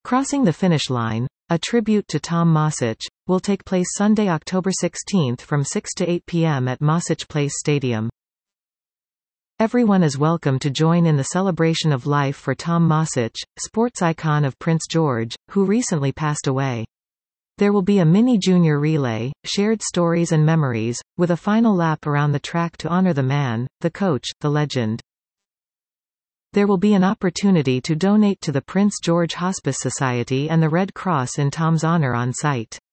Crossing the Finish Line, a tribute to Tom Mosic, will take place Sunday, October 16 from 6 to 8 p.m. at Mosic Place Stadium. Everyone is welcome to join in the celebration of life for Tom Mosic, sports icon of Prince George, who recently passed away. There will be a mini junior relay, shared stories and memories, with a final lap around the track to honor the man, the coach, the legend. There will be an opportunity to donate to the Prince George Hospice Society and the Red Cross in Tom's honor on site.